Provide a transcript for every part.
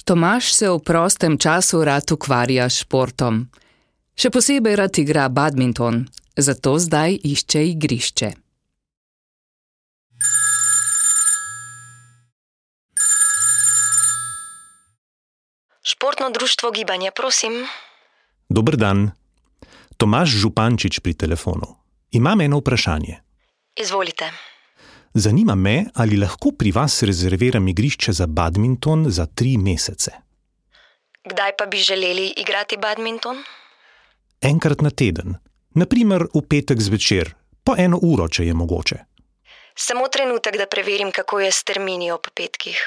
Tomaž se v prostem času rad ukvarja s športom. Še posebej rad igra badminton, zato zdaj išče igrišče. Športno društvo Gibanje, prosim. Dober dan. Tomaž Župančič pri telefonu. Imam eno vprašanje. Izvolite. Zanima me, ali lahko pri vas rezerviram igrišče za badminton za 3 mesece. Kdaj pa bi želeli igrati badminton? Enkrat na teden. Na primer v petek zvečer, po 1 uro, če je mogoče. Samo trenutek, da preverim, kako je s termini ob petkih.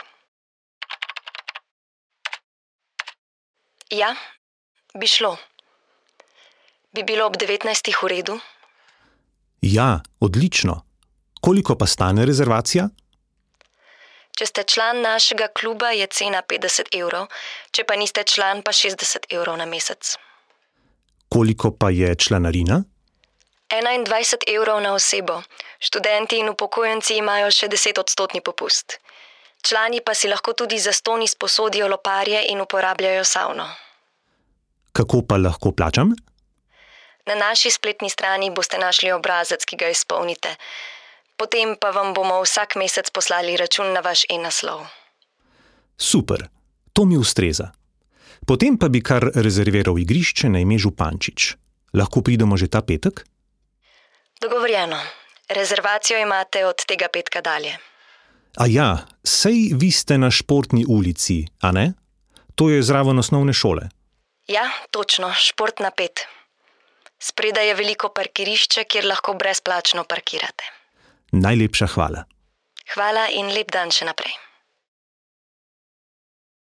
Ja, bi šlo. Bi bilo ob 19. v redu? Ja, odlično. Koliko pa stane rezervacija? Če ste član našega kluba, je cena 50 evrov, če pa niste član, pa 60 evrov na mesec. Koliko pa je članarina? 21 evrov na osebo. Študenti in upokojenci imajo še 10% popust. Člani pa si lahko tudi zastonj izposodijo loparje in uporabljajo savno. Kako pa lahko plačam? Na naši spletni strani boste našli obrazec, ki ga izpolnite. Potem pa vam bomo vsak mesec poslali račun na vaš e-naslov. Super, to mi ustreza. Potem pa bi kar rezerviral igrišče na ime Župančič. Lahko pridemo že ta petek? Dogovorjeno. Rezervacijo imate od tega petka dalje. A ja, sej vi ste na Športni ulici, a ne? To je zraven osnovne šole. Ja, točno, Športna 5. Spredaj je veliko parkirišče, kjer lahko brezplačno parkirate. Najlepša hvala. Hvala in lep dan še naprej.